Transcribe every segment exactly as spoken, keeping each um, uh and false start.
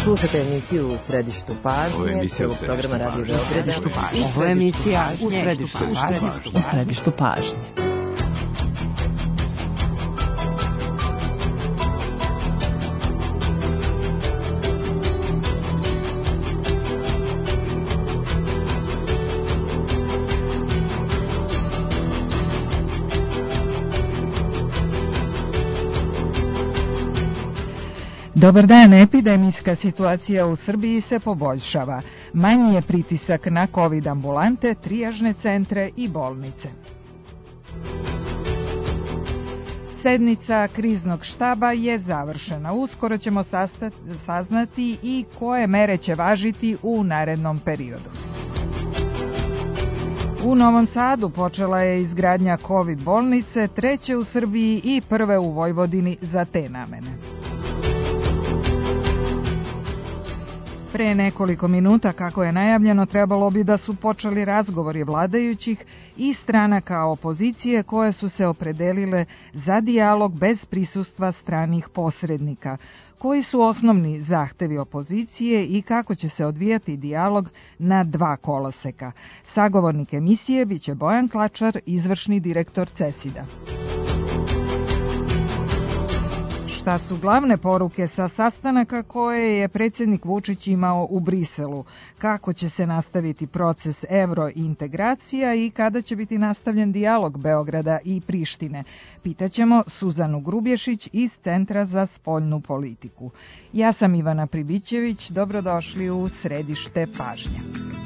Slušate emisiju U središtu pažnje, celog programa Radio Beograda. Ovo je emisija U središtu pažnje. U središtu pažnje. Dobar dan, epidemijska situacija u Srbiji se poboljšava. Manji je pritisak na COVID ambulante, trijažne centre i bolnice. Sednica kriznog štaba je završena. Uskoro ćemo sastati, saznati i koje mere će važiti u narednom periodu. U Novom Sadu počela je izgradnja COVID bolnice, treće u Srbiji i prve u Vojvodini za te namene. Pre nekoliko minuta, kako je najavljeno, trebalo bi da su počeli razgovori vladajućih i stranaka opozicije koje su se opredelile za dijalog bez prisustva stranih posrednika. Koji su osnovni zahtevi opozicije i kako će se odvijati dijalog na dva koloseka? Sagovornik emisije biće Bojan Klačar, izvršni direktor CESID-a. Šta su glavne poruke sa sastanaka koje je predsjednik Vučić imao u Briselu? Kako će se nastaviti proces evrointegracija i kada će biti nastavljen dijalog Beograda i Prištine? Pitaćemo Suzanu Grubješić iz Centra za spoljnu politiku. Ja sam Ivana Pribićević, dobrodošli u središte pažnje.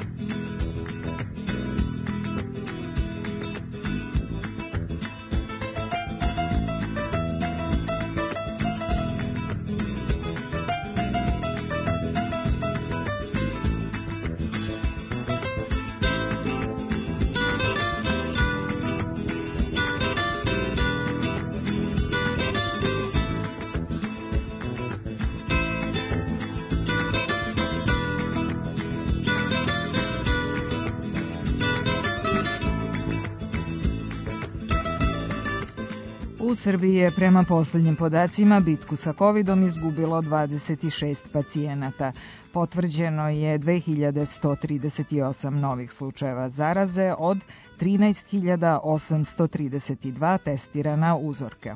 U Srbiji je prema posljednjim podacima bitku sa covidom izgubilo dvadeset šest pacijenata. Potvrđeno je dve hiljade sto trideset osam novih slučajeva zaraze od trinaest hiljada osamsto trideset dva testirana uzorka.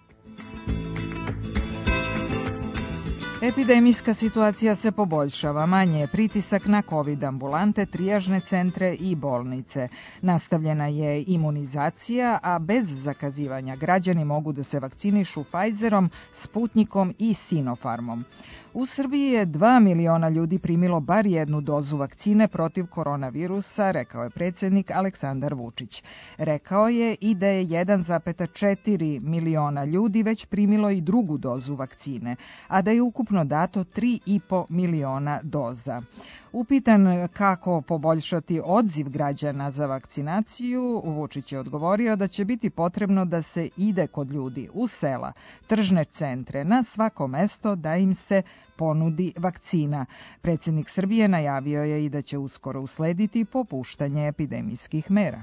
Epidemijska situacija se poboljšava, manje je pritisak na COVID ambulante, trijažne centre i bolnice. Nastavljena je imunizacija, a bez zakazivanja građani mogu da se vakcinišu Pfizerom, Sputnikom i Sinopharmom. U Srbiji je dva miliona ljudi primilo bar jednu dozu vakcine protiv koronavirusa, rekao je predsjednik Aleksandar Vučić. Rekao je i da je jedan zarez četiri miliona ljudi već primilo i drugu dozu vakcine, a da je ukupno dato tri i po miliona doza. Upitan kako poboljšati odziv građana za vakcinaciju, Vučić je odgovorio da će biti potrebno da se ide kod ljudi u sela, tržne centre, na svako mesto da im se ponudi vakcina. Predsjednik Srbije najavio je i da će uskoro uslediti popuštanje epidemijskih mera.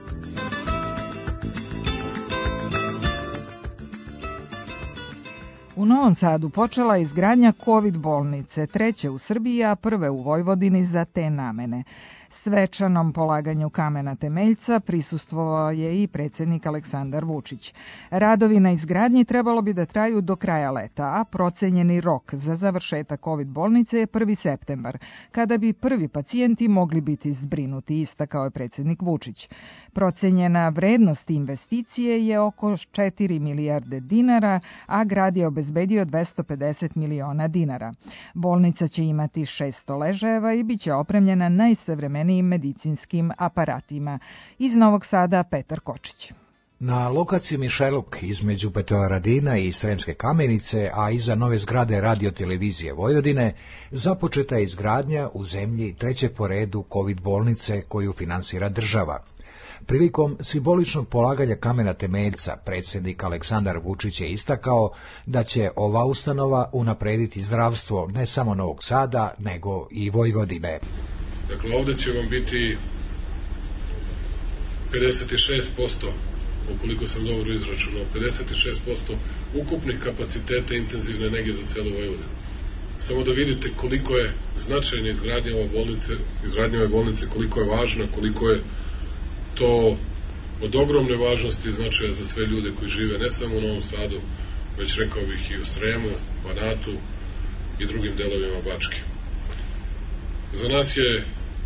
U Novom Sadu počela je izgradnja COVID bolnice, treće u Srbiji, a prve u Vojvodini za te namene. Svečanom polaganju kamena temeljca prisustvovao je i predsjednik Aleksandar Vučić. Radovi na izgradnji trebalo bi da traju do kraja leta, a procenjeni rok za završetak COVID bolnice je prvi septembar, kada bi prvi pacijenti mogli biti zbrinuti, istakao je predsjednik Vučić. Procenjena vrednost investicije je oko četiri milijarde dinara, a grad je obezbedio dvesta pedeset miliona dinara. Bolnica će imati šesto ležajeva i bit će opremljena najsavremenijim medicinskim aparatima. Iz Novog Sada Petar Kočić. Na lokaciji Mišeluk između Petrovaradina i Sremske Kamenice, a iza nove zgrade radiotelevizije Vojvodine, započeta je izgradnja u zemlji treće po redu COVID bolnice koju finansira država. Prilikom simboličnog polaganja kamena temeljca, predsjednik Aleksandar Vučić je istakao da će ova ustanova unaprediti zdravstvo ne samo Novog Sada, nego i Vojvodine. Dakle, ovdje će vam biti pedeset šest posto, ukoliko sam dobro izračunao, pedeset šest posto ukupnih kapaciteta intenzivne nege za celu Vojvodinu. samo da vidite koliko je značajna izgradnja ove bolnice, izgradnja ove bolnice, koliko je važna, koliko je to od ogromne važnosti i značaja za sve ljude koji žive ne samo u Novom Sadu, već rekao bih i u Sremu, Banatu i drugim delovima Bačke. Za nas je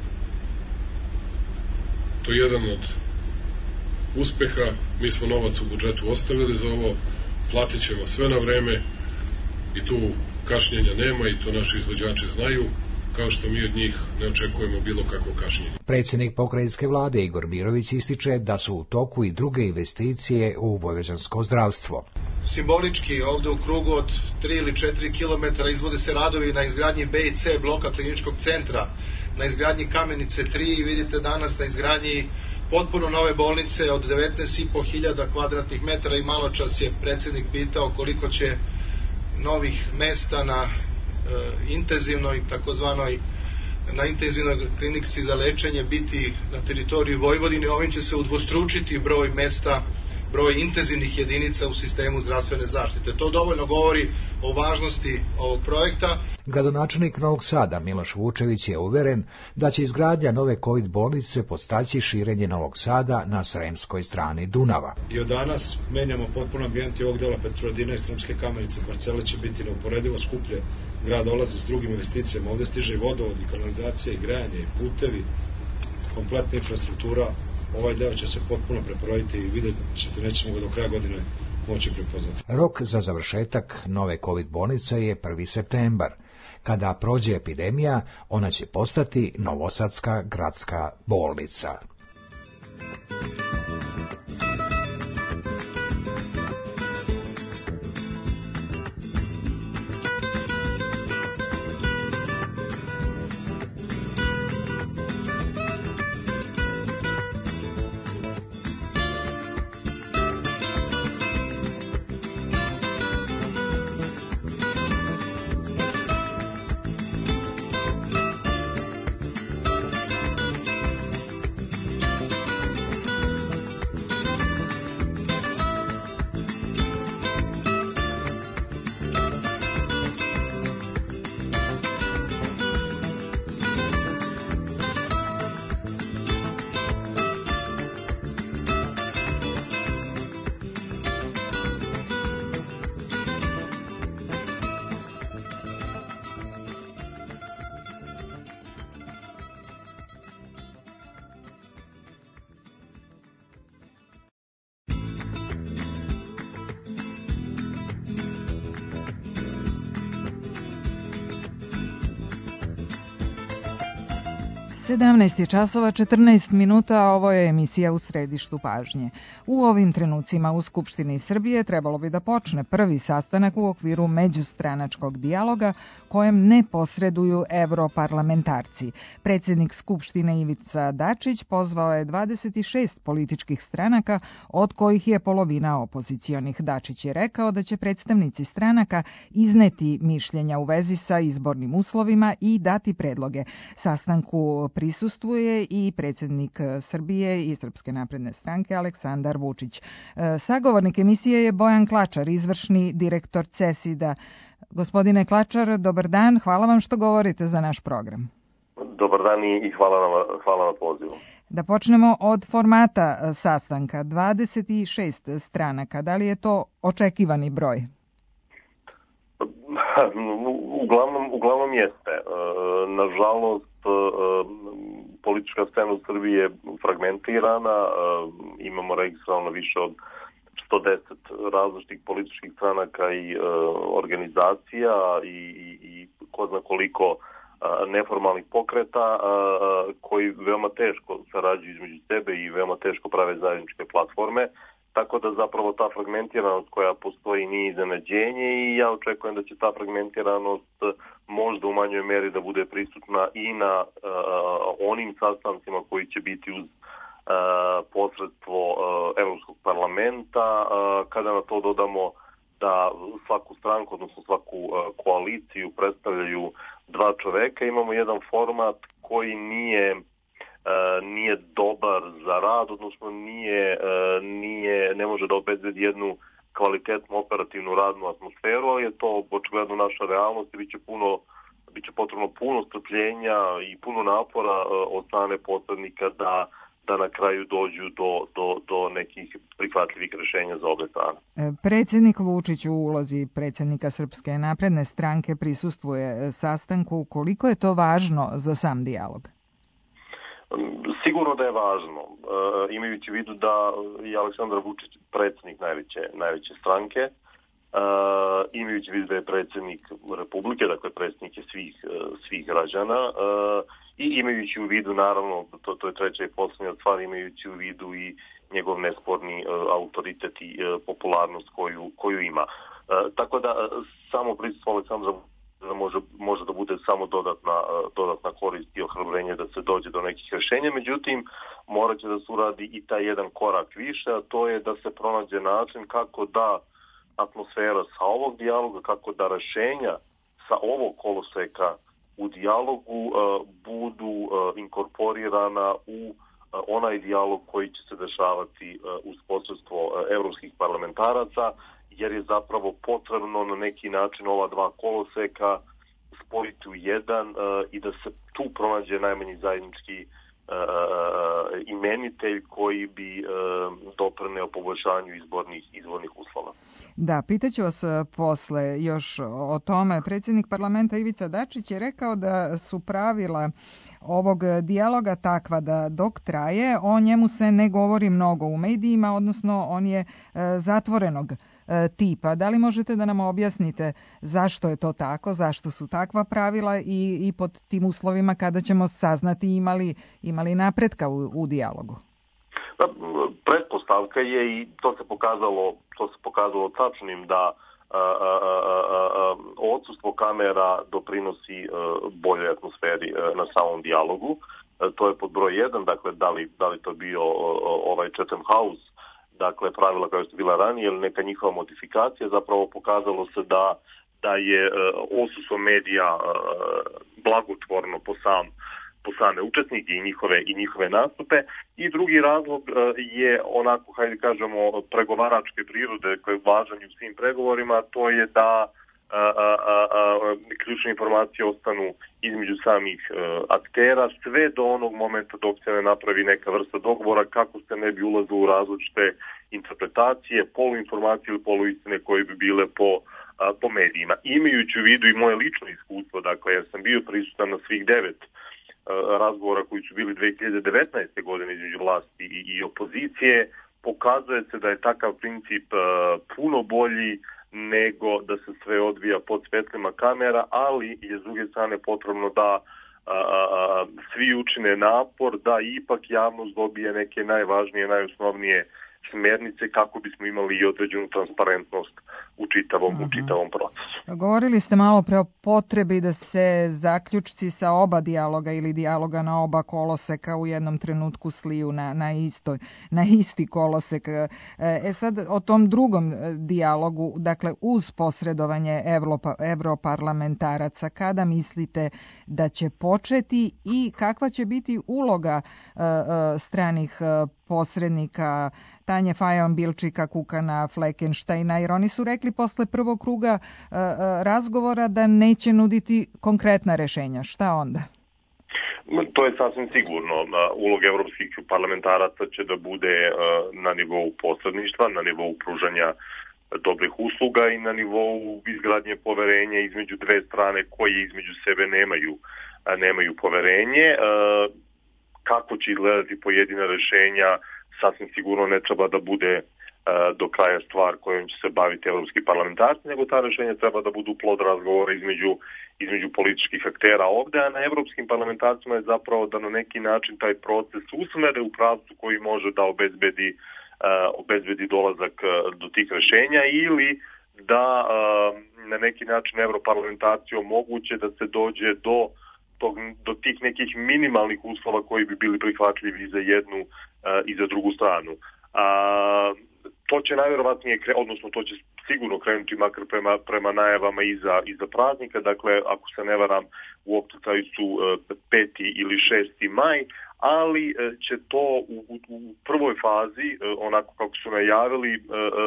to jedan od uspeha. Mi smo novac u budžetu ostavili za ovo, platit ćemo sve na vreme i tu kašnjenja nema i to naši izvođači znaju, kao što mi od njih ne očekujemo bilo kakvo kašnjenje. Predsjednik pokrajinske vlade Igor Mirović ističe da su u toku i druge investicije u vojvođansko zdravstvo. Simbolički ovde u krugu od tri ili četiri kilometara izvode se radovi na izgradnji B i C bloka kliničkog centra, na izgradnji Kamenice tri i vidite danas na izgradnji potpuno nove bolnice od devetnaest i po hiljada kvadratnih metara i malo čas je predsjednik pitao koliko će novih mesta na e, intenzivnoj takozvanoj na intenzivnoj klinici za lečenje biti na teritoriji Vojvodine. Ovim će se udvostručiti broj mesta, broj intenzivnih jedinica u sistemu zdravstvene zaštite. To dovoljno govori o važnosti ovog projekta. Gradonačelnik Novog Sada Miloš Vučević je uveren da će izgradnja nove COVID bolnice podstaći širenje Novog Sada na sremskoj strani Dunava. I od danas menjamo potpuno ambijent i ovog dela Petrovaradina i Sremske Kamenice. Parcele će biti neuporedivo skuplje. Grad dolazi s drugim investicijama. Ovde stiže i vodovod, i kanalizacija, i grejanje, i putevi, kompletna infrastruktura. Ovaj deo će se potpuno preporoditi i vidjet ćete, nećemo ga do kraja godine moći prepoznati. Rok za završetak nove COVID bolnice je prvi septembar. Kada prođe epidemija, ona će postati Novosadska gradska bolnica. sedamnaest je časova četrnaest minuta, a ovo je emisija U središtu pažnje. U ovim trenucima u Skupštini Srbije trebalo bi da počne prvi sastanak u okviru međustranačkog dijaloga kojem ne posreduju evroparlamentarci. Predsjednik Skupštine Ivica Dačić pozvao je dvadeset šest političkih stranaka, od kojih je polovina opozicionih. Dačić je rekao da će predstavnici stranaka izneti mišljenja u vezi sa izbornim uslovima i dati predloge. Sastanku prisustvuje i predsjednik Srbije i Srpske napredne stranke Aleksandar Vučić. Sagovornik emisije je Bojan Klačar, izvršni direktor CESID-a. Gospodine Klačar, dobar dan, hvala vam što govorite za naš program. Dobar dan i hvala na, hvala na pozivu. Da počnemo od formata sastanka. dvadeset šest stranaka, da li je to očekivani broj? Uglavnom, uglavnom jeste. Nažalost, politička scena u Srbiji je fragmentirana, imamo registrovano više od sto deset različitih političkih stranaka i organizacija i, i, i ko zna koliko neformalnih pokreta koji veoma teško sarađuju između sebe i veoma teško prave zajedničke platforme. Tako da zapravo ta fragmentiranost koja postoji nije iznenađenje i ja očekujem da će ta fragmentiranost možda u manjoj meri da bude prisutna i na uh, onim sastancima koji će biti uz uh, posredstvo uh, Evropskog parlamenta. Uh, kada na to dodamo da svaku stranku, odnosno svaku uh, koaliciju predstavljaju dva čoveka, imamo jedan format koji nije Uh, nije dobar za rad, odnosno nije, uh, nije, ne može da obezbedi jednu kvalitetnu operativnu radnu atmosferu, ali je to očigledno naša realnost i biće puno biće potrebno puno strpljenja i puno napora od strane posrednika da da na kraju dođu do, do, do nekih prihvatljivih rešenja za obe strane. Predsjednik Vučić u ulozi predsjednika Srpske napredne stranke prisustvuje sastanku. Koliko je to važno za sam dijalog? Sigurno da je važno, e, imajući u vidu da je Aleksandar Vučić predsjednik najveće, najveće stranke, e, imajući u vidu da je predsjednik Republike, dakle predsjednik je svih, svih građana, e, i imajući u vidu, naravno, to, to je treća i posljednja stvar, imajući u vidu i njegov nesporni e, autoritet i e, popularnost koju, koju ima. E, tako da samo prisustvo Aleksandra može, može da bude samo dodatna, dodatna korist i ohrabrenje da se dođe do nekih rešenja, međutim morat će da se uradi i taj jedan korak više, a to je da se pronađe način kako da atmosfera sa ovog dijaloga, kako da rešenja sa ovog koloseka u dijalogu uh, budu uh, inkorporirana u uh, onaj dijalog koji će se dešavati uh, uz posredstvo uh, evropskih parlamentaraca, jer je zapravo potrebno na neki način ova dva koloseka spojiti u jedan uh, i da se tu pronađe najmanji zajednički uh, imenitelj koji bi uh, doprineo poboljšanju izbornih, izbornih uslova. Da, pitaću vas posle još o tome. Predsjednik parlamenta Ivica Dačić je rekao da su pravila ovog dijaloga takva da dok traje, o njemu se ne govori mnogo u medijima, odnosno on je e, zatvorenog e, tipa. Da li možete da nam objasnite zašto je to tako, zašto su takva pravila i, i pod tim uslovima kada ćemo saznati imali, imali napretka u, u dijalogu? Pretpostavka je, i to se pokazalo, to se pokazalo tačnim, da a, a, a, a, odsustvo kamera doprinosi a, boljoj atmosferi a, na samom dijalogu. A, to je pod broj jedan, dakle da li, da li to bio a, ovaj Chatham House, dakle pravila koja su bila ranije ili neka njihova modifikacija, zapravo pokazalo se da, da je odsustvo medija a, blagotvorno po sam po same učesnike i njihove, i njihove nastupe. I drugi razlog je onako, hajde kažemo, pregovaračke prirode koje je važan u svim pregovorima, to je da a, a, a, a, ključne informacije ostanu između samih a, aktera sve do onog momenta dok se ne napravi neka vrsta dogovora, kako se ne bi ulazilo u različite interpretacije, poluinformacije ili poluistine koje bi bile po, a, po medijima. Imajući u vidu i moje lično iskustvo, dakle, jer sam bio prisutan na svih devet razgovora koji su bili dve hiljade devetnaeste. godine između vlasti i, i opozicije, pokazuje se da je takav princip uh, puno bolji nego da se sve odvija pod svetlima kamera, ali je s druge strane potrebno da uh, svi učine napor da ipak javnost dobije neke najvažnije, najosnovnije smernice kako bismo imali i određenu transparentnost u čitavom, uh-huh. u čitavom procesu. Govorili ste malo pre o potrebi da se zaključci sa oba dijaloga ili dijaloga na oba koloseka u jednom trenutku sliju na, na, istoj, na isti kolosek. E sad o tom drugom dijalogu, dakle uz posredovanje Evropa, evroparlamentaraca, kada mislite da će početi i kakva će biti uloga e, e, stranih posrednika Tanje Fajon, Bilčika, Kukana, Fleckensteina, jer oni su rekli posle prvog kruga uh, razgovora da neće nuditi konkretna rešenja. Šta onda? To je sasvim sigurno. Uloga evropskih parlamentaraca će da bude uh, na nivou posredništva, na nivou pružanja dobrih usluga i na nivou izgradnje poverenja između dve strane koje između sebe nemaju, nemaju poverenje. Uh, kako će izgledati pojedina rešenja, sasvim sigurno ne treba da bude uh, do kraja stvar kojom će se baviti evropski parlamentarci, nego ta rešenja treba da budu plod razgovora između, između političkih aktera ovde, a na evropskim parlamentarcima je zapravo da na neki način taj proces usmere u pravcu koji može da obezbedi, uh, obezbedi dolazak uh, do tih rešenja ili da uh, na neki način evroparlamentarci omoguće da se dođe do Tog, do tih nekih minimalnih uslova koji bi bili prihvatljivi i za jednu uh, i za drugu stranu. A, to će najverovatnije, kre, odnosno to će sigurno krenuti makar prema, prema najavama i za, i za praznika, dakle ako se ne varam u opticaju su uh, peti ili šesti maj, ali će to u, u, u prvoj fazi, onako kako su najavili,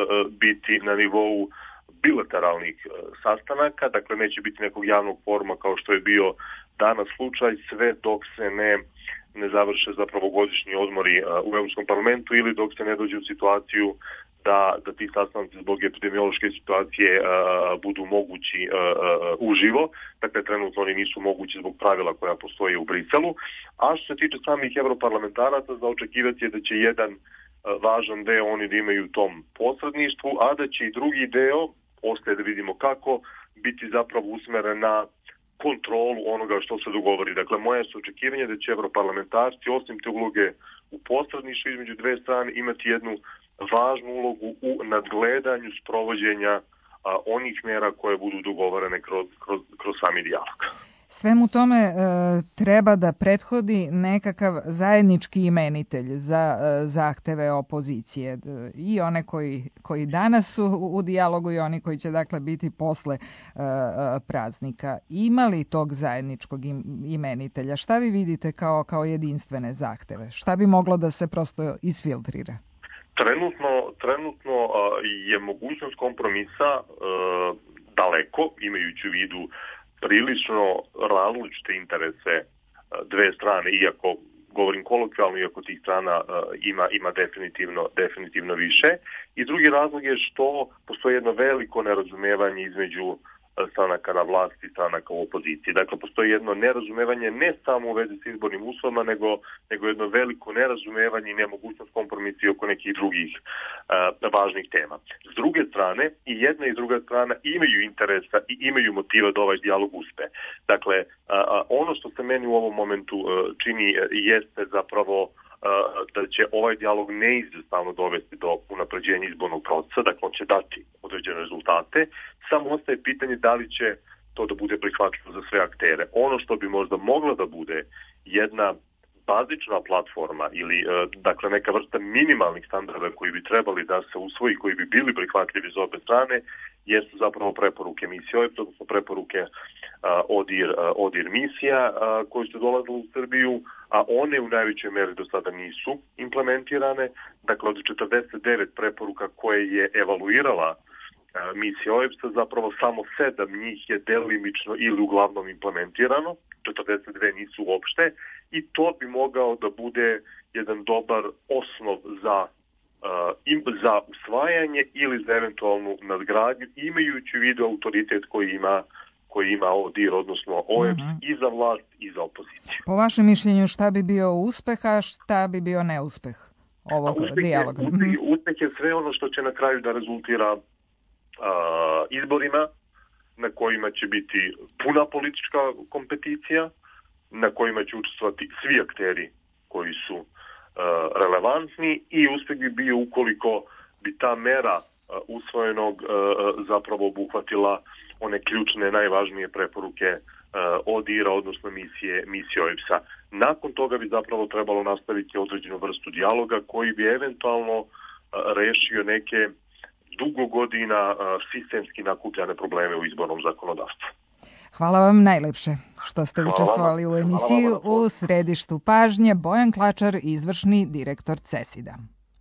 biti na nivou bilateralnih sastanaka, dakle neće biti nekog javnog foruma kao što je bio danas slučaj, sve dok se ne, ne završe zapravo godišnji odmori u Europskom parlamentu ili dok se ne dođe u situaciju da, da ti sastanci zbog epidemiološke situacije uh, budu mogući uh, uh, uživo. Dakle, trenutno oni nisu mogući zbog pravila koja postoje u Briselu. A što se tiče samih europarlamentaraca, za očekivati je da će jedan uh, važan deo oni da imaju u tom posredništvu, a da će i drugi deo, ostaje da vidimo kako, biti zapravo usmeren na kontrolu onoga što se dogovori. Dakle, moje su očekivanje da će europarlamentarci, osim te uloge u posredništvu između dve strane, imati jednu važnu ulogu u nadgledanju sprovođenja a, onih mera koje budu dogovorene kroz, kroz, kroz sami dijalog. Svemu tome e, treba da prethodi nekakav zajednički imenitelj za e, zahteve opozicije. E, I one koji, koji danas su u, u dijalogu i oni koji će dakle biti posle e, e, praznika. Ima li tog zajedničkog im, imenitelja? Šta vi vidite kao, kao jedinstvene zahteve? Šta bi moglo da se prosto isfiltrira? Trenutno, trenutno uh, je mogućnost kompromisa uh, daleko, imajući u vidu prilično različite interese uh, dve strane, iako govorim kolokvijalno, iako tih strana uh, ima, ima definitivno, definitivno više. I drugi razlog je što postoji jedno veliko nerazumevanje između stranaka na vlasti i stranaka u opoziciji. Dakle, postoji jedno nerazumevanje ne samo u vezi s izbornim uslovima, nego, nego jedno veliko nerazumevanje i nemogućnost kompromisa oko nekih drugih uh, važnih tema. S druge strane, i jedna i druga strana imaju interesa i imaju motiva da ovaj dijalog uspe. Dakle, uh, ono što se meni u ovom momentu uh, čini uh, jeste zapravo da će ovaj dijalog neizostavno dovesti do unapređenja izbornog procesa, dakle on će dati određene rezultate, samo ostaje pitanje da li će to da bude prihvatljivo za sve aktere. Ono što bi možda mogla da bude jedna bazična platforma ili dakle neka vrsta minimalnih standarda koji bi trebali da se usvoji, koji bi bili prihvatljivi za obe strane, jesu zapravo preporuke misije, odnosno preporuke ODIR, ODIR misija koji su dolazili u Srbiju, a one u najvećoj meri do sada nisu implementirane. Dakle, od četrdeset devet preporuka koje je evaluirala misija O E B S-a, zapravo samo sedam njih je delimično ili uglavnom implementirano, četrdeset dve nisu uopšte, i to bi mogao da bude jedan dobar osnov za, uh, za usvajanje ili za eventualnu nadgradnju, imajući u vidu autoritet koji ima koji ima ODIR, odnosno O E B S, uh-huh. i za vlast i za opoziciju. Po vašem mišljenju, šta bi bio uspeh, a šta bi bio neuspeh ovog uspeh dijaloga? Je, uspeh, uspeh je sve ono što će na kraju da rezultira uh, izborima, na kojima će biti puna politička kompeticija, na kojima će učestvovati svi akteri koji su uh, relevantni, i uspeh bi bio ukoliko bi ta mera uh, usvojenog uh, zapravo obuhvatila one ključne, najvažnije preporuke uh, ODIR-a, odnosno misije, misije O E B S-a. Nakon toga bi zapravo trebalo nastaviti određenu vrstu dijaloga koji bi eventualno uh, rešio neke dugo godina uh, sistemski nakupljane probleme u izbornom zakonodavstvu. Hvala vam najlepše što ste učestvovali u emisiji u središtu pažnje. Bojan Klačar, izvršni direktor CESID-a.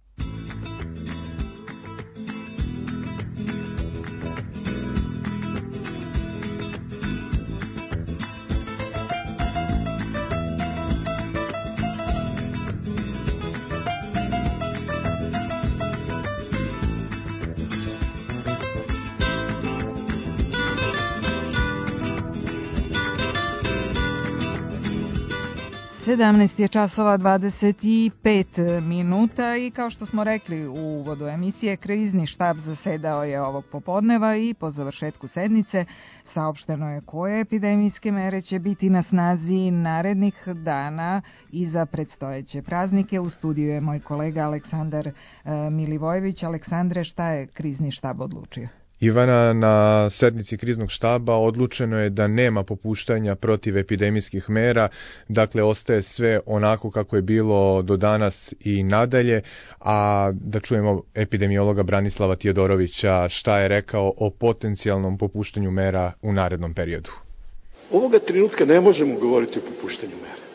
sedamnaest je časova dvadeset pet minuta i kao što smo rekli u uvodu emisije, krizni štab zasedao je ovog popodneva i po završetku sednice saopšteno je koje epidemijske mere će biti na snazi narednih dana i za predstojeće praznike. U studiju je moj kolega Aleksandar Milivojević. Aleksandre, šta je krizni štab odlučio? Ivana, na sednici kriznog štaba odlučeno je da nema popuštanja protiv epidemijskih mera, dakle ostaje sve onako kako je bilo do danas i nadalje, a da čujemo epidemiologa Branislava Tijodorovića šta je rekao o potencijalnom popuštanju mera u narednom periodu. Ovoga trenutka ne možemo govoriti o popuštanju mera.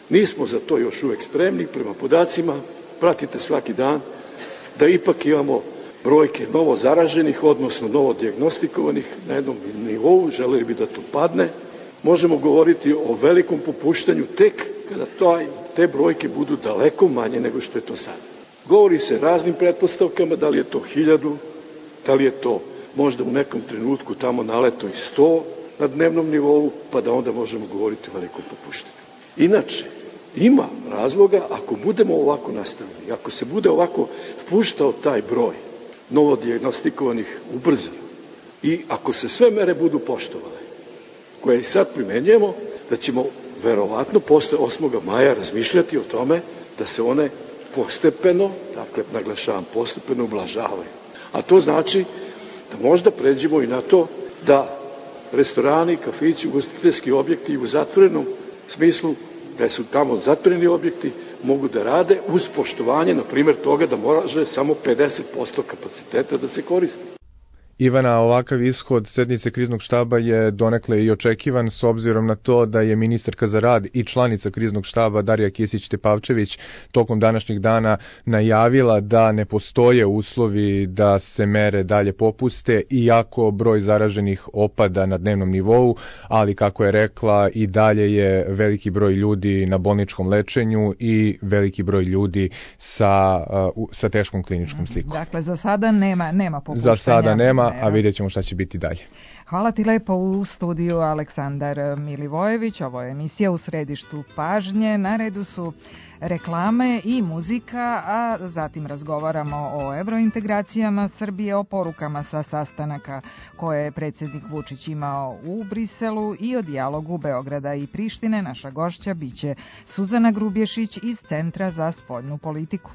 Nismo za to još uvek spremni, prema podacima, pratite svaki dan, da ipak imamo brojke novo zaraženih, odnosno novo dijagnostikovanih na jednom nivou, želeli bi da to padne. Možemo govoriti o velikom popuštanju tek kada taj, te brojke budu daleko manje nego što je to sad. Govori se raznim pretpostavkama, da li je to hiljadu, da li je to možda u nekom trenutku tamo naleto i sto na dnevnom nivou, pa da onda možemo govoriti o velikom popuštanju. Inače, ima razloga ako budemo ovako nastavili, ako se bude ovako spuštao taj broj novodijagnostikovanih ubrzano i ako se sve mere budu poštovale, koje i sad primenjujemo, da ćemo verovatno posle osmog maja razmišljati o tome da se one postepeno, dakle naglašavam postepeno, ublažavaju. A to znači da možda pređemo i na to da restorani, kafići, ugostiteljski objekti u zatvorenom smislu, da su tamo zatvoreni objekti, mogu da rade uz poštovanje, na primjer, toga da može samo pedeset posto kapaciteta da se koristi. Ivana, ovakav ishod sednice kriznog štaba je donekle i očekivan s obzirom na to da je ministarka za rad i članica kriznog štaba Darija Kisić-Tepavčević tokom današnjeg dana najavila da ne postoje uslovi da se mere dalje popuste, iako broj zaraženih opada na dnevnom nivou, ali kako je rekla i dalje je veliki broj ljudi na bolničkom lečenju i veliki broj ljudi sa, sa teškom kliničkom slikom. Dakle, za sada nema, nema popuštanja. Za sada nema, a vidjet ćemo šta će biti dalje. Hvala ti lepo. U studiju Aleksandar Milivojević. Ovo je emisija U središtu pažnje. Na redu su reklame i muzika, a zatim razgovaramo o evrointegracijama Srbije, o porukama sa sastanaka koje je predsjednik Vučić imao u Briselu i o dijalogu Beograda i Prištine. Naša gošća biće Suzana Grubješić iz Centra za spoljnu politiku.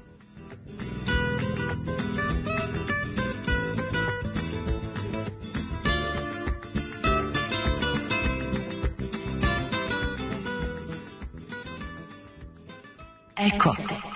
Eko.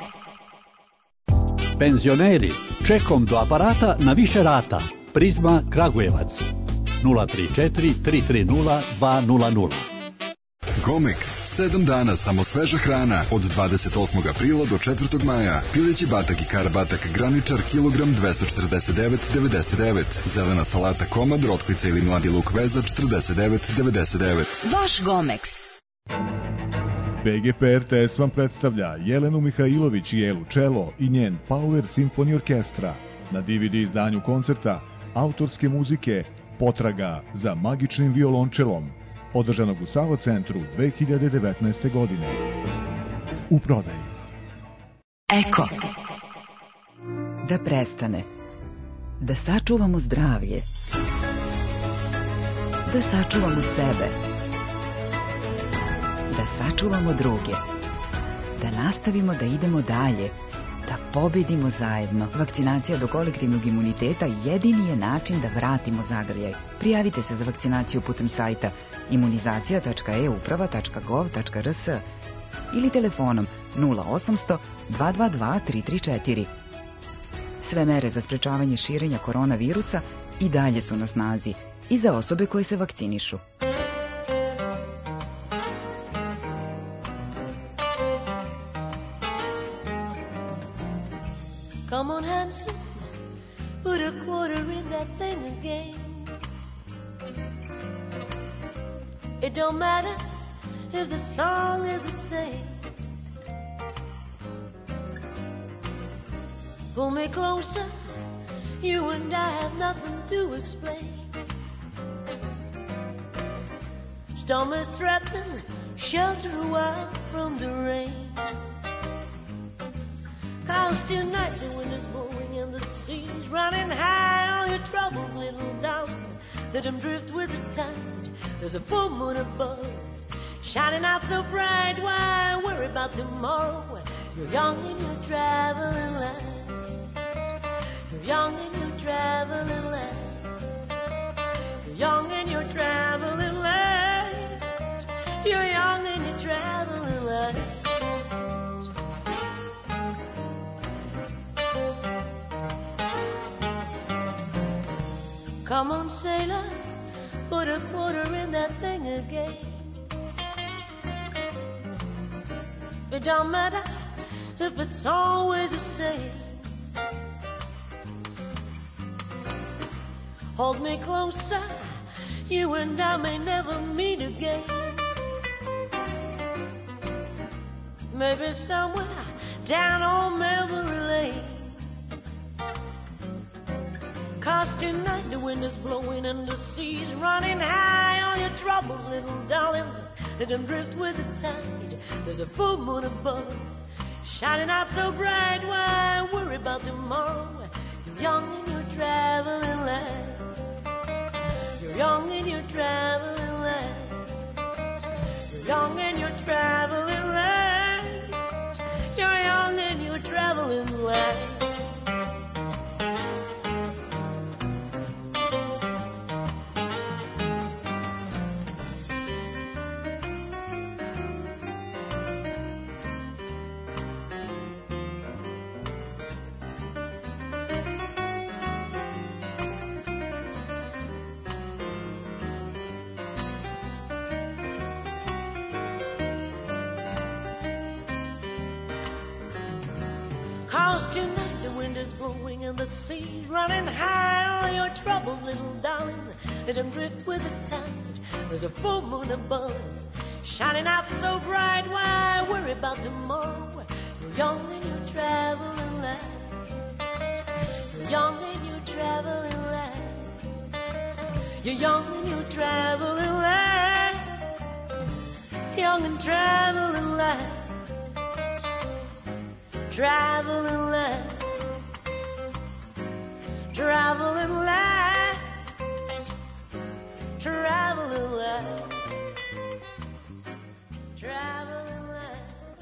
Penzioneri, čekom do aparata na više rata. Prizma Kragujevac. nula tri četiri tri tri nula dva nula nula. Gomex. Sedam dana samo sveža hrana od dvadeset osmog aprila do četvrtog maja. Pileći batak i karabatak graničar kilogram dvesta četrdeset devet devedeset devet. Zelena salata komad, rotkvica ili mladi luk veza četrdeset devet devedeset devet. Vaš Gomex. B G P R T S vam predstavlja Jelenu Mihajlović i Elu Čelo i njen Power Symphony Orkestra na D V D izdanju koncerta autorske muzike Potraga za magičnim violončelom, održanog u Savo centru dve hiljade devetnaeste. godine. U prodaji. Eko. Da prestane. Da sačuvamo zdravlje. Da sačuvamo sebe. Da sačuvamo druge, da nastavimo da idemo dalje, da pobedimo zajedno. Vakcinacija do kolektivnog imuniteta jedini je način da vratimo zagrljaj. Prijavite se za vakcinaciju putem sajta imunizacija tačka e uprava tačka gov tačka r s ili telefonom nula osamsto dva dva dva tri tri četiri. Sve mere za sprečavanje širenja koronavirusa i dalje su na snazi i za osobe koje se vakcinišu. Come on, Hanson, put a quarter in that thing again. It don't matter if the song is the same. Pull me closer, you and I have nothing to explain. Storm is threatening, shelter a while from the rain. Cause tonight the wind is blowing and the sea's running high. All your troubles little down, let them drift with the tide. There's a full moon above, shining out so bright. Why worry about tomorrow? You're young and you're traveling light. You're young and you're traveling light. You're young and you're traveling light. You're young and you're traveling light. Come on, sailor, put a quarter in that thing again. It don't matter if it's always the same. Hold me closer, you and I may never meet again. Maybe somewhere down on memory lane. 'Cause tonight the wind is blowing and the sea's running high. All your troubles, little darling, let them drift with the tide. There's a full moon above us, shining out so bright. Why worry about tomorrow? You're young and you're traveling light. You're young and you're traveling light. You're young and you're traveling light. You're young and you're traveling light. Tonight the wind is blowing and the sea's running high. All your troubles, little darling, let them drift with the tide. There's a full moon above us, shining out so bright. Why worry about tomorrow? You're young and you're traveling light. You're young and you're traveling light. You're young and you're traveling light. Young and traveling light. Traveling light, traveling light, traveling light, traveling light.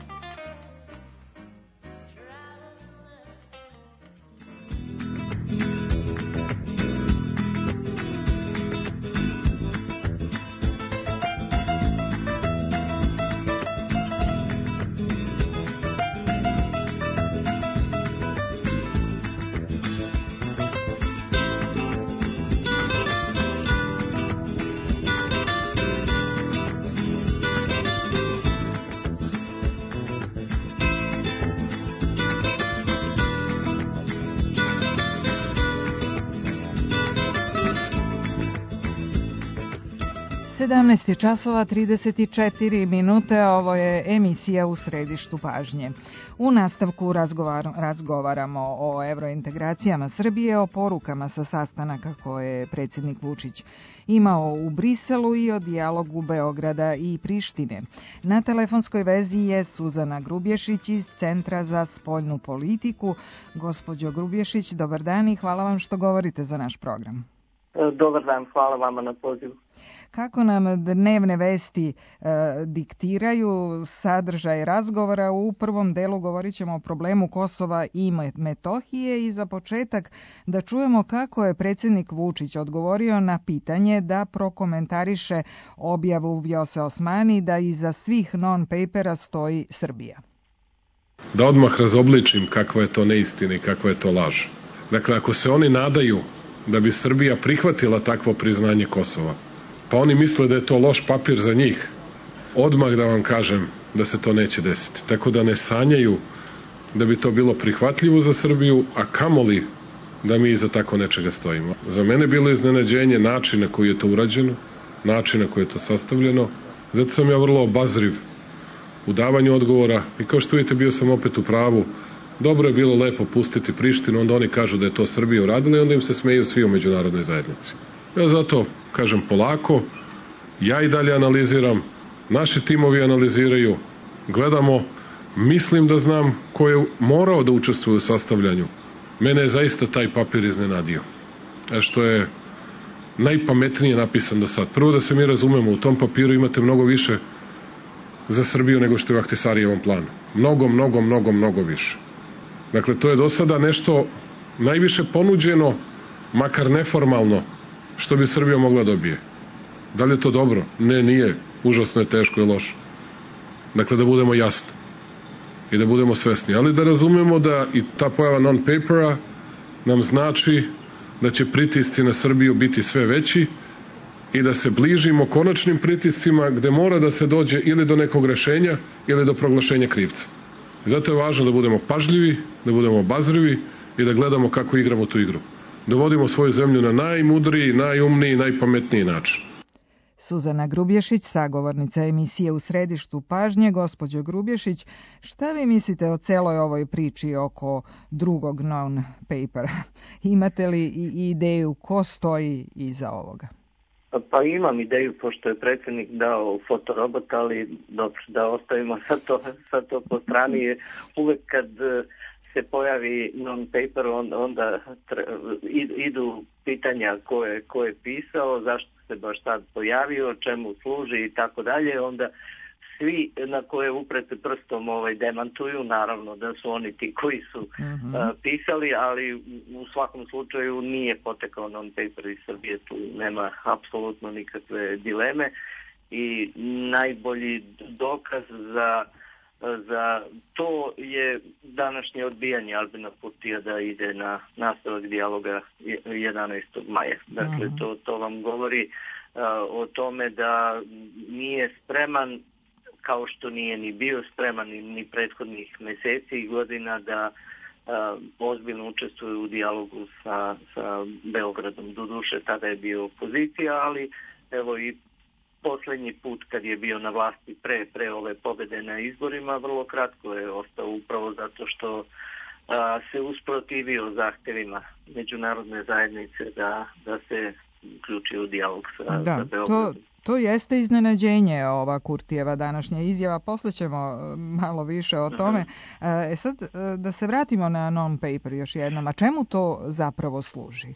sedamnaest je časova trideset četiri minute, ovo je emisija U središtu pažnje. U nastavku razgovar, razgovaramo o evrointegracijama Srbije, o porukama sa sastanaka koje je predsjednik Vučić imao u Briselu i o dijalogu Beograda i Prištine. Na telefonskoj vezi je Suzana Grubješić iz Centra za spoljnu politiku. Gospođo Grubješić, dobar dan i hvala vam što govorite za naš program. Dobar dan, hvala vama na pozivu. Kako nam dnevne vesti e, diktiraju sadržaj razgovora, u prvom delu govorit ćemo o problemu Kosova i Metohije i za početak da čujemo kako je predsjednik Vučić odgovorio na pitanje da prokomentariše objavu Vjose Osmani da iza svih non-papera stoji Srbija. Da odmah razobličim kakva je to neistina i kakva je to laž. Dakle, ako se oni nadaju da bi Srbija prihvatila takvo priznanje Kosova, pa oni misle da je to loš papir za njih, odmah da vam kažem da se to neće desiti. Tako da ne sanjaju da bi to bilo prihvatljivo za Srbiju, a kamoli da mi iza tako nečega stojimo. Za mene bilo iznenađenje način na koji je to urađeno, način na koji je to sastavljeno, zato sam ja vrlo obazriv u davanju odgovora i kao što vidite bio sam opet u pravu. Dobro je bilo lepo pustiti Prištinu, onda oni kažu da je to Srbija uradila i onda im se smeju svi u međunarodnoj zajednici. Ja zato kažem polako, ja i dalje analiziram, naši timovi analiziraju, gledamo, mislim da znam ko je morao da učestvuje u sastavljanju. Mene je zaista taj papir iznenadio, a što je najpametnije napisan do sad. Prvo da se mi razumemo, u tom papiru imate mnogo više za Srbiju nego što je u Ahtisarijevom planu. Mnogo, mnogo, mnogo, mnogo više. Dakle, to je do sada nešto najviše ponuđeno, makar neformalno, što bi Srbija mogla dobije. Da li je to dobro? Ne, nije. Užasno je, teško i loše. Dakle, da budemo jasni i da budemo svesni. Ali da razumemo da i ta pojava non-papera nam znači da će pritisci na Srbiju biti sve veći i da se bližimo konačnim pritiscima gde mora da se dođe ili do nekog rešenja ili do proglašenja krivca. Zato je važno da budemo pažljivi, da budemo obazrivi i da gledamo kako igramo tu igru. Da vodimo svoju zemlju na najmudriji, najumniji, najpametniji način. Suzana Grubješić, sagovornica emisije U središtu pažnje. Gospođo Grubješić, šta vi mislite o celoj ovoj priči oko drugog non-papera? Imate li i ideju ko stoji iza ovoga? Pa imam ideju, pošto je predsjednik dao fotorobot, ali dobro, da ostavimo sad to, sad to po strani. Uvek kad se pojavi non-paper, onda idu pitanja ko je, ko je pisao, zašto se baš sad pojavio, čemu služi i tako dalje. Onda svi na koje uprete prstom ovaj, demantuju, naravno da su oni ti koji su mm-hmm. uh, pisali, ali u svakom slučaju nije potekao non-paper iz Srbije, tu nema apsolutno nikakve dileme i najbolji dokaz za Za to je današnje odbijanje Albina Kurtija da ide na nastavak dijaloga jedanaestog maja. Dakle, to, to vam govori uh, o tome da nije spreman, kao što nije ni bio spreman ni, ni prethodnih meseci i godina da uh, ozbiljno učestvuje u dijalogu sa, sa Beogradom. Doduše, tada je bio opozicija, ali evo i posljednji put kad je bio na vlasti pre, pre ove pobjede na izborima, vrlo kratko je ostao upravo zato što a, se usprotivio zahtjevima međunarodne zajednice da, da se uključi u dijalog sa, da, sa Beogradom. To, to jeste iznenađenje ova Kurtijeva današnja izjava, posle ćemo malo više o tome. E sad, da se vratimo na non-paper još jednom, a čemu to zapravo služi?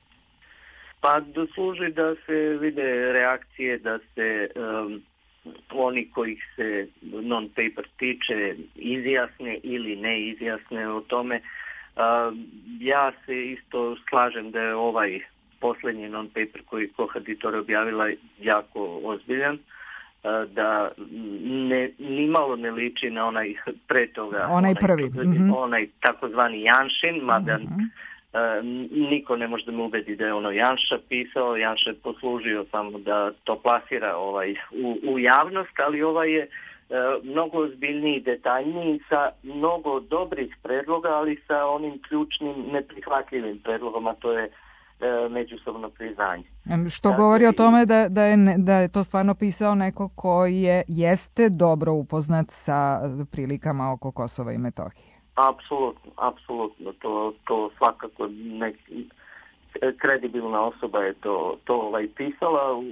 Pa da služi da se vide reakcije, da se um, oni kojih se non-paper tiče izjasne ili ne izjasne o tome. Uh, ja se isto slažem da je ovaj posljednji non-paper koji Kohaditore objavila jako ozbiljan, uh, da ne, nimalo ne liči na onaj pre toga, onaj prvi, onaj, mm-hmm. onaj takozvani Janšin, mada mm-hmm. Uh, niko ne može da me ubedi da je ono Janša pisao, Janša je poslužio samo da to plasira ovaj, u, u javnost, ali ovaj je uh, mnogo ozbiljniji, detaljniji, sa mnogo dobrih predloga, ali sa onim ključnim neprihvatljivim predlogom, a to je uh, međusobno priznanje. Što dakle, govori o tome da, da, je, da je to stvarno pisao neko koji je, jeste dobro upoznat sa prilikama oko Kosova i Metohije. Apsolutno, apsolutno. To, to svakako nek, kredibilna osoba je to, to ovaj pisala. Uh,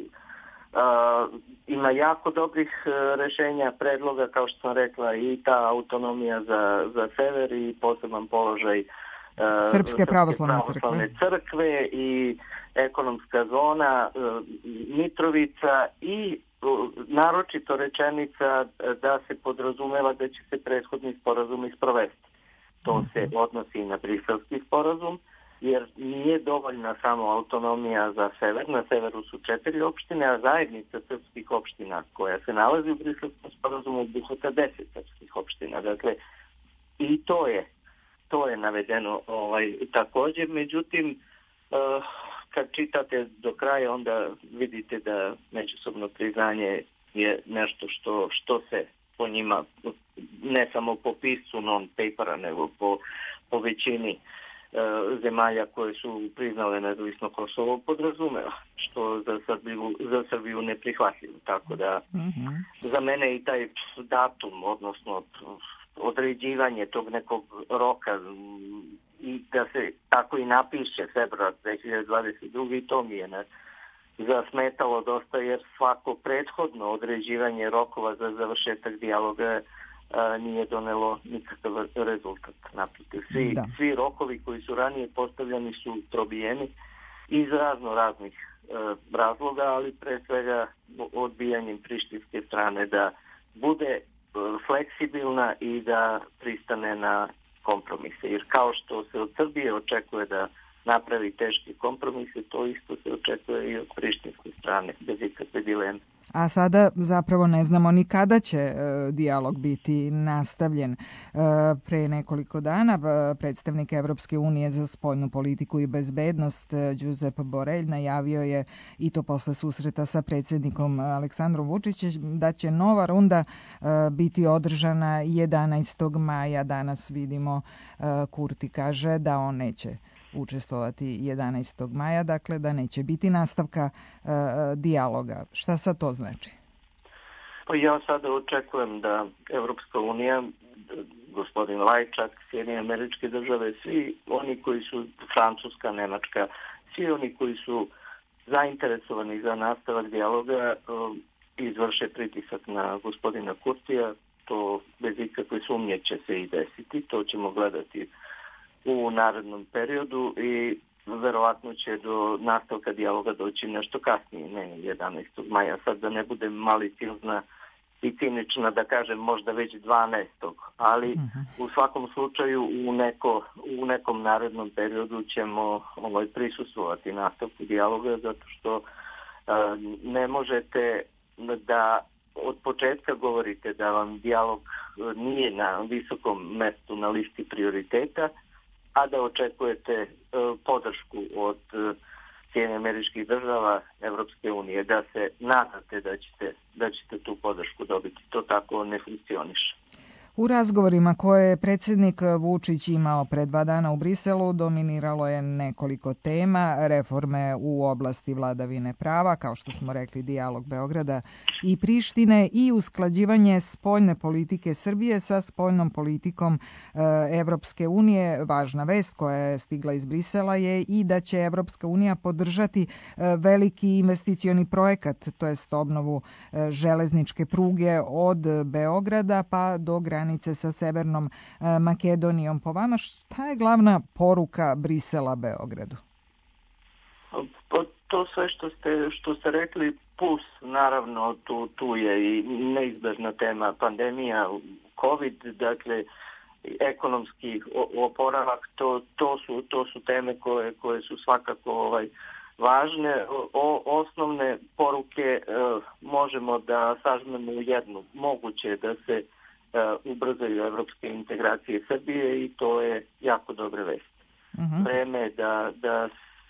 ima jako dobrih rešenja, predloga, kao što sam rekla, i ta autonomija za, za sever i poseban položaj uh, Srpske pravoslavne crkve. crkve i ekonomska zona uh, Mitrovica i uh, naročito rečenica da se podrazumeva da će se prethodni sporazum isprovesti. To se odnosi na briselski sporazum, jer nije dovoljna samo autonomija za sever. Na severu su četiri opštine, a zajednica srpskih opština koja se nalazi u briselskom sporazumu obuhvata deset srpskih opština. Dakle, i to je, to je navedeno ovaj, također. Međutim, uh, kad čitate do kraja, onda vidite da međusobno priznanje je nešto što, što se po njima, ne samo po piscu non-papera, nego po, po većini e, zemalja koje su priznale nezavisno Kosovo podrazumeva, što za Srbiju, za Srbiju neprihvatljivo. Tako da mm-hmm. za mene i taj datum, odnosno određivanje tog nekog roka i da se tako i napiše februar dve hiljade dvadeset druge i to mi je ne zasmetalo dosta, jer svako prethodno određivanje rokova za završetak dijaloga a, nije donelo nikakav rezultat. Naprotiv, svi, svi rokovi koji su ranije postavljeni su probijeni iz razno raznih a, razloga, ali pre svega odbijanjem prištinske strane da bude a, fleksibilna i da pristane na kompromise. Jer kao što se od Srbije očekuje da napravi teški kompromise, to isto se očekuje i od prištinske strane. strane, bez ikakve dileme. A sada zapravo ne znamo ni kada će e, dijalog biti nastavljen. E, pre nekoliko dana predstavnik Evropske unije za spoljnu politiku i bezbednost Josep Borrell najavio je, i to posle susreta sa predsjednikom Aleksandrom Vučićem, da će nova runda e, biti održana jedanaestog maja. Danas vidimo e, Kurti kaže da on neće učestvovati jedanaestog maja, dakle da neće biti nastavka e, dijaloga. Šta sad to znači? Pa ja sada očekujem da Evropska unija, gospodin Lajčak, Sjedinjene Američke Države, svi oni koji su, Francuska, Nemačka, svi oni koji su zainteresovani za nastavak dijaloga izvrše pritisak na gospodina Kurtija. To bez ikakve sumnje će se i desiti, to ćemo gledati u narednom periodu i verovatno će do nastavka dijaloga doći nešto kasnije, ne jedanaestog maja. Sad da ne budem maliciozna i cinična da kažem možda već dvanaestog ali uh-huh. u svakom slučaju u, neko, u nekom narednom periodu ćemo ovaj, prisustvovati nastavku dijaloga, zato što a, ne možete da od početka govorite da vam dijalog nije na visokom mestu na listi prioriteta, a da očekujete uh, podršku od uh, Sjedinjenih Američkih Država, Evropske unije, da se nadate da ćete, da ćete tu podršku dobiti. To tako ne funkcioniše. U razgovorima koje je predsjednik Vučić imao pre dva dana u Briselu dominiralo je nekoliko tema, reforme u oblasti vladavine prava, kao što smo rekli dijalog Beograda i Prištine i usklađivanje spoljne politike Srbije sa spoljnom politikom e, Evropske unije. Važna vest koja je stigla iz Brisela je i da će Evropska unija podržati e, veliki investicioni projekat, to jest obnovu e, železničke pruge od Beograda pa do granice sa Severnom Makedonijom. Po vama, šta je glavna poruka Brisela Beogradu? To sve što ste, što ste rekli, plus naravno tu, tu je i neizbežna tema pandemija, COVID, dakle ekonomski oporavak, to, to, su, to su teme koje, koje su svakako ovaj, važne. O, osnovne poruke e, možemo da sažmemo u jednu. Moguće da se Uh, ubrzaju evropske integracije Srbije i to je jako dobra vest. Uh-huh. Vreme je da, da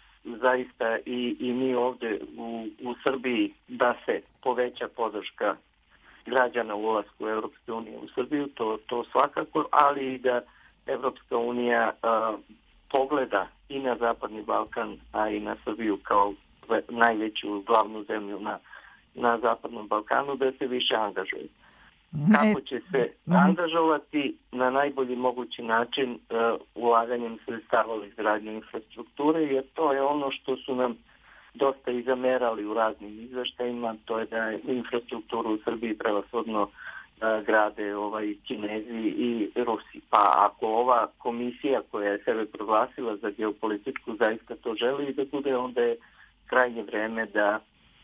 zaista i, i mi ovde u, u Srbiji da se poveća podrška građana u ulasku u Evropske unije u Srbiju, to, to svakako, ali i da Evropska unija uh, pogleda i na Zapadni Balkan, a i na Srbiju kao najveću glavnu zemlju na, na Zapadnom Balkanu, da se više angažuje. Kako će se angažovati na najbolji mogući način uh, ulaganjem sredstava u izgradnju infrastrukture, jer to je ono što su nam dosta i zamerali u raznim izveštajima, to je da infrastrukturu u Srbiji prevashodno uh, grade ovaj, Kinezi i Rusi. Pa ako ova komisija koja je sebe proglasila za geopolitičku zaista to želi da bude, onda je krajnje vreme da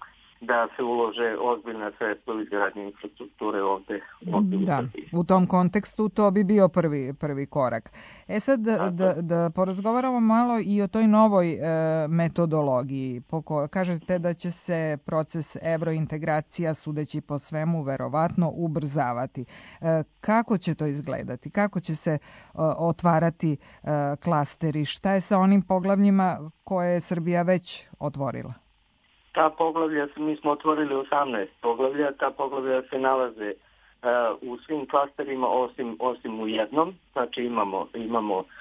da se ulože ozbiljna sredstva u izgradnju infrastrukture ovde, ovde u da, Srbiji. U tom kontekstu to bi bio prvi, prvi korak. E sad da, da, da porazgovaramo malo i o toj novoj e, metodologiji. Poko, kažete da će se proces evrointegracija, sudeći po svemu, verovatno ubrzavati. E, kako će to izgledati? Kako će se e, otvarati e, klasteri? Šta je sa onim poglavljima koje je Srbija već otvorila? Ta poglavlja, mi smo otvorili osamnaest poglavlja, ta poglavlja se nalaze uh, u svim klasterima osim, osim u jednom, znači imamo, imamo uh,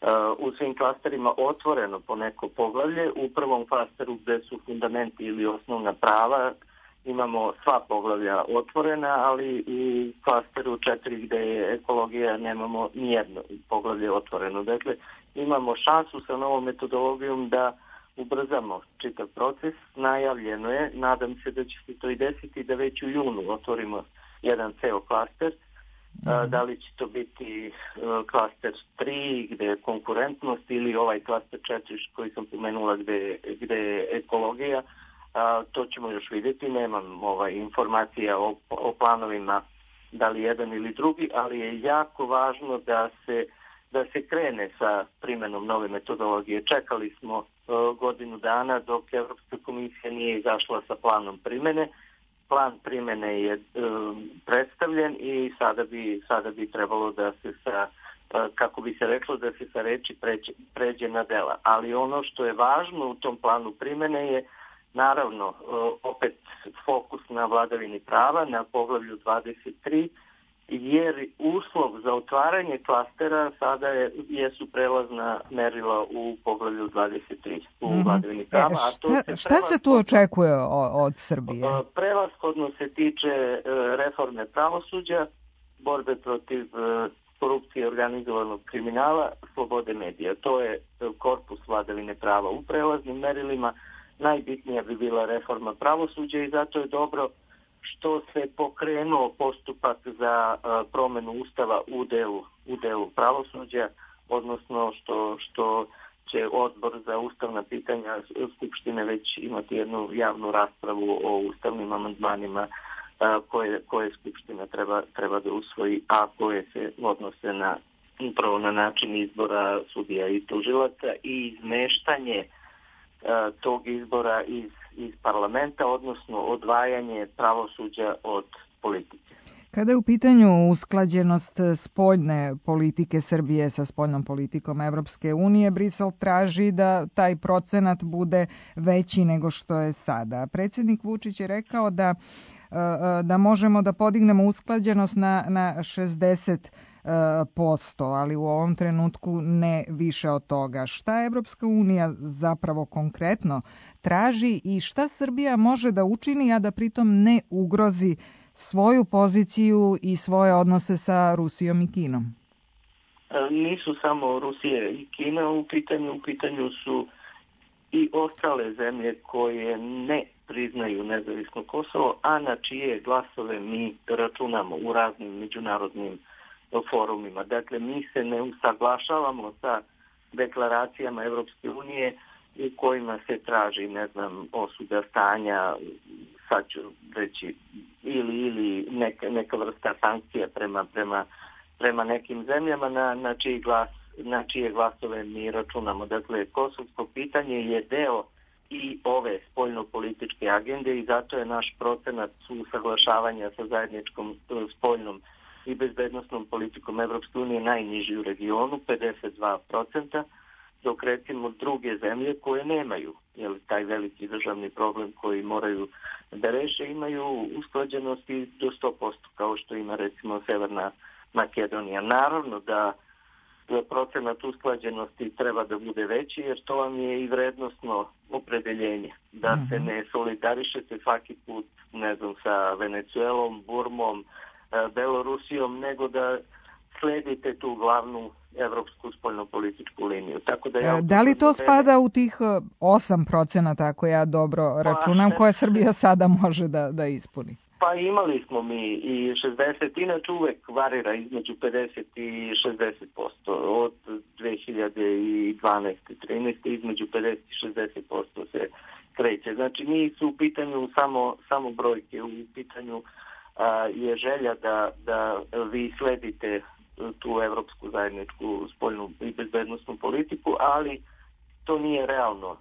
u svim klasterima otvoreno po neko poglavlje, u prvom klasteru gde su fundamenti ili osnovna prava imamo sva poglavlja otvorena, ali u klasteru četiri gde je ekologija nemamo nijedno poglavlje otvoreno. Dakle, imamo šansu sa novom metodologijom da ubrzamo čitav proces, najavljeno je, nadam se da će se to i desiti, da već u junu otvorimo jedan ceo klaster. Mm-hmm. Da li će to biti uh, klaster tri gde je konkurentnost ili ovaj klaster četiri koji sam pomenula gde, gde je ekologija, uh, to ćemo još vidjeti, nemam ovaj, informacija o, o planovima da li jedan ili drugi, ali je jako važno da se da se krene sa primenom nove metodologije. Čekali smo uh, godinu dana dok Evropska komisija nije izašla sa planom primene. Plan primene je um, predstavljen i sada bi, sada bi trebalo da se sa, kako bi se reklo, da se sa reči pređe, pređe na dela. Ali ono što je važno u tom planu primene je naravno opet fokus na vladavini prava, na poglavlju dvadeset tri, jer uslov za otvaranje klastera sada je, jesu prelazna merila u poglavlju dvadeset tri u mm-hmm. vladavini prava. E, šta, a to se šta se tu očekuje od Srbije? Prevashodno se tiče reforme pravosuđa, borbe protiv korupcije i organizovanog kriminala, slobode medija. To je korpus vladavine prava u prelaznim merilima. Najbitnija bi bila reforma pravosuđa i zato je dobro što se pokrenuo postupak za uh, promenu ustava u delu, u delu pravosuđa, odnosno što, što će odbor za ustavna pitanja Skupštine već imati jednu javnu raspravu o ustavnim amandmanima uh, koje, koje Skupština treba, treba da usvoji, a koje se odnose na, upravo na način izbora sudija i tužilaca i izmeštanje uh, tog izbora iz iz parlamenta, odnosno odvajanje pravosuđa od politike. Kada je u pitanju usklađenost spoljne politike Srbije sa spoljnom politikom Evropske unije, Brisel traži da taj procenat bude veći nego što je sada. Predsjednik Vučić je rekao da, da možemo da podignemo usklađenost na, na šezdeset posto, ali u ovom trenutku ne više od toga. Šta Evropska unija zapravo konkretno traži i šta Srbija može da učini, a da pritom ne ugrozi svoju poziciju i svoje odnose sa Rusijom i Kinom? Nisu samo Rusija i Kina u pitanju, u pitanju su i ostale zemlje koje ne priznaju nezavisno Kosovo, a na čije glasove mi računamo u raznim međunarodnim forumima. Dakle, mi se ne usaglašavamo sa deklaracijama Evropske unije u kojima se traži, ne znam, osuda stanja, sad ću reći, ili, ili neka, neka vrsta sankcija prema, prema, prema nekim zemljama na, na, čiji glas, na čije glasove mi računamo. Dakle, kosovsko pitanje je deo i ove spoljno-političke agende i zato je naš procenat usaglašavanja sa zajedničkom spoljnom i bezbednostnom politikom Evropske unije najniži u regionu, pedeset dva procenta, dok recimo druge zemlje koje nemaju jel, taj veliki državni problem koji moraju da reše, imaju usklađenosti do sto posto, kao što ima recimo Severna Makedonija. Naravno da procenat usklađenosti treba da bude veći, jer to vam je i vrednostno opredeljenje. Da se ne solidarišete svaki put, ne znam, sa Venecuelom, Burmom, Belorusijom, nego da sledite tu glavnu evropsku spoljnopolitičku liniju. Tako da, ja da li to spada u tih osam procenata, ako ja dobro računam, pa, koje Srbija sada može da, da ispuni? Pa imali smo mi i šezdeset, inače uvek varira između pedeset i šezdeset posto. Od dve hiljade dvanaeste trinaeste između pedeset i šezdeset posto se kreće. Znači nisu u pitanju samo, samo brojke, u pitanju a, je želja da, da vi sledite tu evropsku zajedničku spoljnu i bezbednostnu politiku, ali to nije realno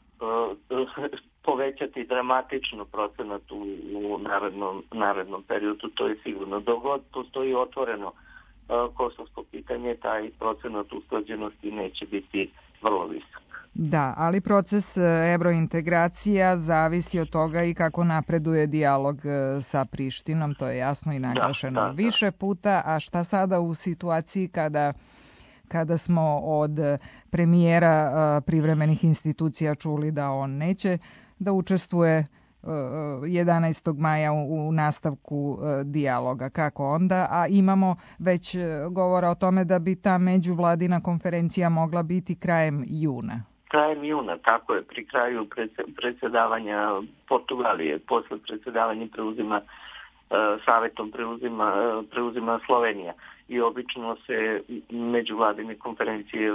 povećati dramatično procenat u, u narednom, narednom periodu, to je sigurno. Dok god postoji otvoreno uh, kosovsko pitanje, taj procenat usklađenosti neće biti vrlo visok. Da, ali proces evrointegracija zavisi od toga i kako napreduje dijalog sa Prištinom, to je jasno i naglašeno da, da, da. više puta, a šta sada u situaciji kada kada smo od premijera privremenih institucija čuli da on neće da učestvuje jedanaestog maja u nastavku dijaloga. Kako onda? A imamo već govora o tome da bi ta međuvladina konferencija mogla biti krajem juna. Krajem juna, tako je, pri kraju predsjedavanja Portugalije, posle predsjedavanja preuzima savetom preuzima, preuzima Slovenija i obično se međuvladine konferencije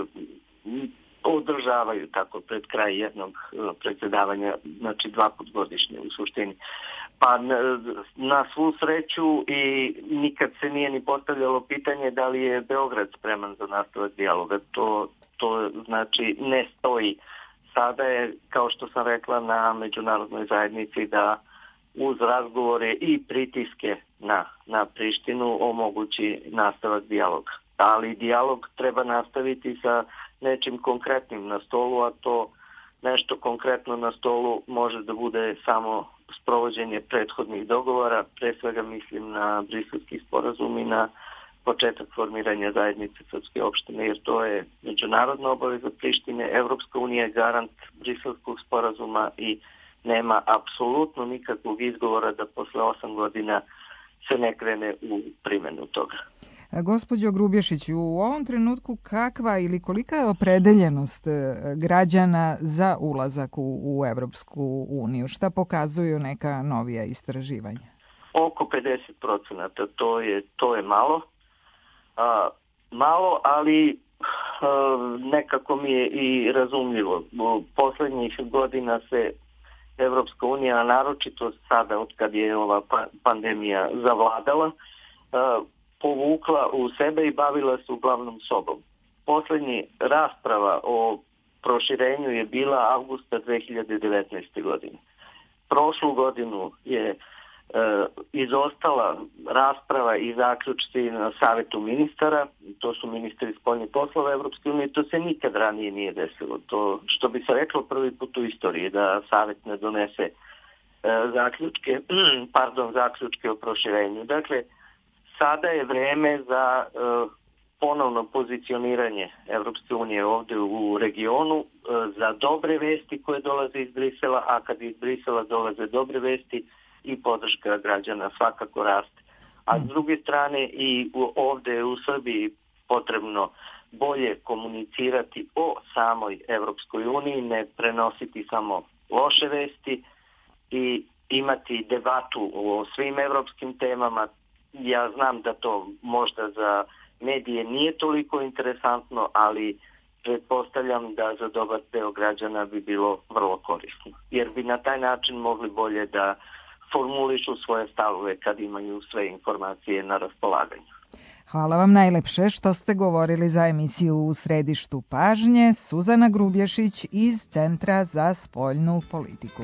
održavaju tako pred kraj jednog predsjedavanja, znači dva put godišnje u suštini. Pa na svu sreću i nikad se nije ni postavljalo pitanje da li je Beograd spreman za nastavak dijaloga. To, to znači ne stoji sada je, kao što sam rekla, na međunarodnoj zajednici da uz razgovore i pritiske na, na Prištinu omogući nastavak dijaloga. Ali dijalog treba nastaviti sa nečim konkretnim na stolu, a to nešto konkretno na stolu može da bude samo sprovođenje prethodnih dogovora, pre svega mislim na Briselski sporazum i na početak formiranja zajednice srpske opštine, jer to je međunarodna obaveza Prištine, Evropska unija je garant Briselskog sporazuma i nema apsolutno nikakvog izgovora da posle osam godina se ne krene u primjenu toga. Gospođo Grubješić, u ovom trenutku kakva ili kolika je opredeljenost građana za ulazak u, u Evropsku uniju? Šta pokazuju neka novija istraživanja? Oko pedeset procenata, to je, to je malo. A, malo, ali a, nekako mi je i razumljivo. U poslednjih godina se Evropska unija, naročito sada od kad je ova pa, pandemija zavladala, a, povukla u sebe i bavila se uglavnom sobom. Poslednji rasprava o proširenju je bila avgusta dve hiljade devetnaeste. godine. Prošlu godinu je e, izostala rasprava i zaključci na Savetu ministara, to su ministri spoljnih poslova Evropske unije, to se nikad ranije nije desilo. To što bi se reklo prvi put u istoriji, da Savet ne donese e, zaključke, pardon, zaključke o proširenju. Dakle, sada je vreme za e, ponovno pozicioniranje Evropske unije ovde u regionu, e, za dobre vesti koje dolaze iz Brisela, a kad iz Brisela dolaze dobre vesti i podrška građana svakako raste. A s druge strane i u, ovde u Srbiji potrebno bolje komunicirati o samoj Evropskoj uniji, ne prenositi samo loše vesti i imati debatu o svim evropskim temama. Ja znam da to možda za medije nije toliko interesantno, ali pretpostavljam da za dobar deo građana bi bilo vrlo korisno. Jer bi na taj način mogli bolje da formulišu svoje stavove kad imaju sve informacije na raspolaganju. Hvala vam najlepše što ste govorili za emisiju U središtu pažnje. Suzana Grubješić iz Centra za spoljnu politiku.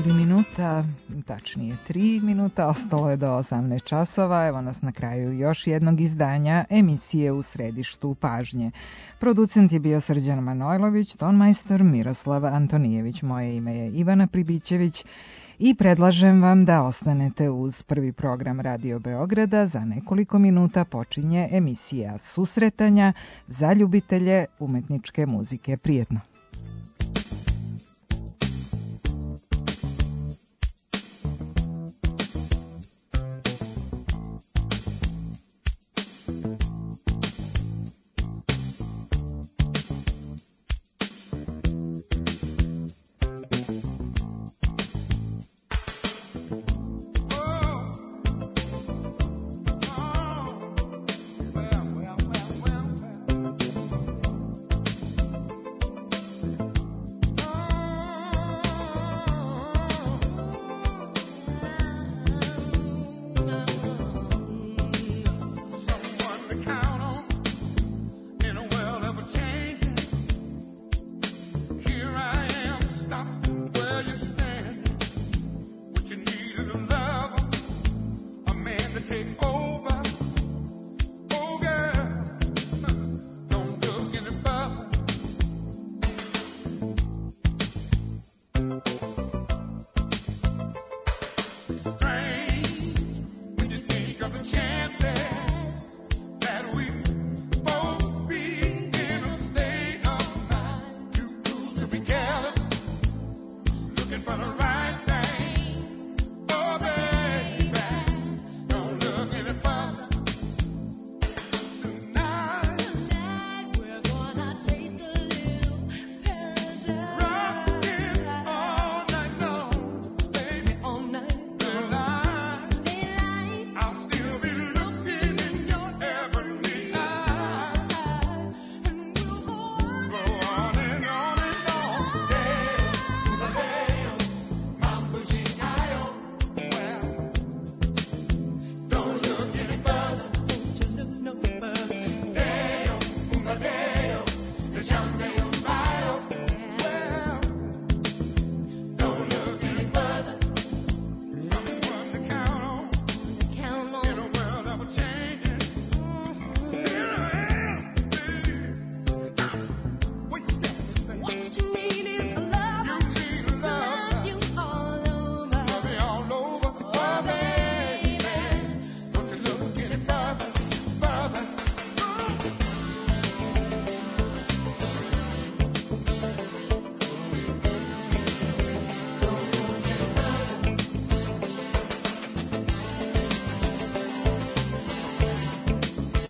četiri minuta, tačnije tri minuta, ostalo je do osamnaest časova. Evo nas na kraju još jednog izdanja emisije U središtu pažnje. Producent je bio Srđan Manojlović, tonmajstor Miroslav Antonijević. Moje ime je Ivana Pribićević i predlažem vam da ostanete uz prvi program Radio Beograda. Za nekoliko minuta počinje emisija Susretanja za ljubitelje umetničke muzike. Prijetno!